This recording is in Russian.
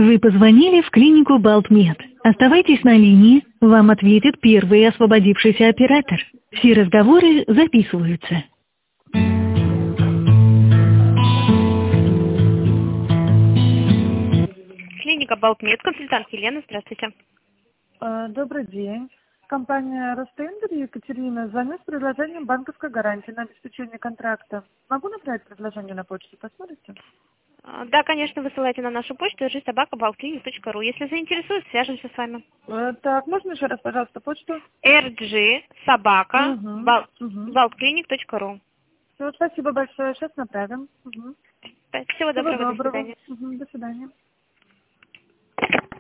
Вы позвонили в клинику Балтмед. Оставайтесь на линии, вам ответит первый освободившийся оператор. Все разговоры записываются. Клиника Балтмед, консультант Елена, здравствуйте. Добрый день. Компания Ростендер, Екатерина, звоню с предложением банковской гарантии на обеспечение контракта. Могу направить предложение на почту, посмотрите? Да, конечно, высылайте на нашу почту rg@baltclinic.ru. Если заинтересует, свяжемся с вами. Так, можно еще раз, пожалуйста, почту? rg@baltclinic.ru. Все, спасибо большое, сейчас направим. Всего доброго, до свидания. До свидания.